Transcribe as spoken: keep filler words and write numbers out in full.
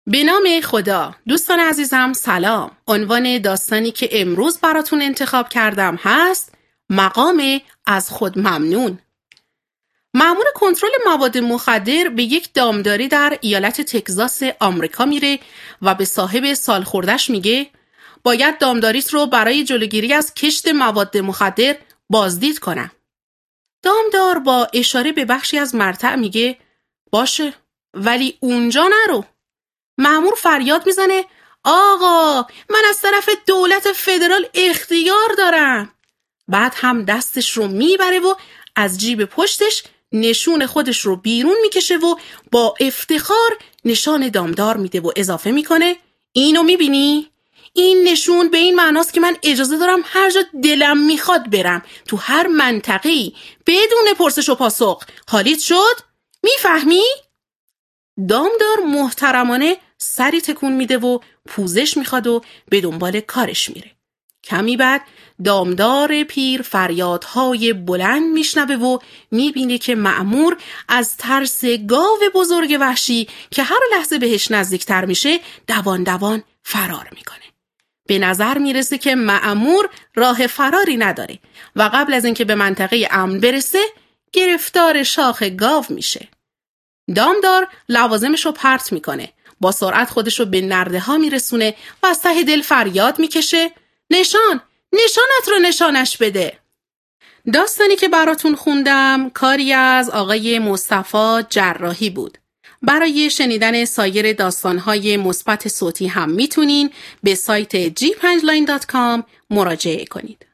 به نام خدا. دوستان عزیزم سلام. عنوان داستانی که امروز براتون انتخاب کردم هست مقام از خود ممنون. مأمور کنترل مواد مخدر به یک دامداری در ایالت تگزاس آمریکا میره و به صاحب سالخوردش میگه باید دامداریت رو برای جلوگیری از کشت مواد مخدر بازدید کنم. دامدار با اشاره به بخشی از مرتع میگه باشه ولی اونجا نرو. مأمور فریاد میزنه آقا من از طرف دولت فدرال اختیار دارم. بعد هم دستش رو میبره و از جیب پشتش نشون خودش رو بیرون میکشه و با افتخار نشان دامدار میده و اضافه میکنه اینو میبینی؟ این نشون به این معناست که من اجازه دارم هر جا دلم میخواد برم، تو هر منطقه‌ای بدون پرسش و پاسخ. حالیت شد؟ میفهمی؟ دامدار محترمانه سری تکون میده و پوزش میخواد و به دنبال کارش میره. کمی بعد دامدار پیر فریادهای بلند میشنوه و میبینه که مأمور از ترس گاو بزرگ وحشی که هر لحظه بهش نزدیکتر میشه دوان دوان فرار میکنه. به نظر میرسه که مأمور راه فراری نداره و قبل از اینکه به منطقه امن برسه گرفتار شاخ گاو میشه. دامدار لوازمش رو پرت میکنه، با سرعت خودش رو به نرده ها میرسونه و از ته دل فریاد میکشه نشان، نشانت رو نشانش بده. داستانی که براتون خوندم کاری از آقای مصطفی جراحی بود. برای شنیدن سایر داستانهای مثبت صوتی هم میتونین به سایت جی پنج لاین دات کام مراجعه کنید.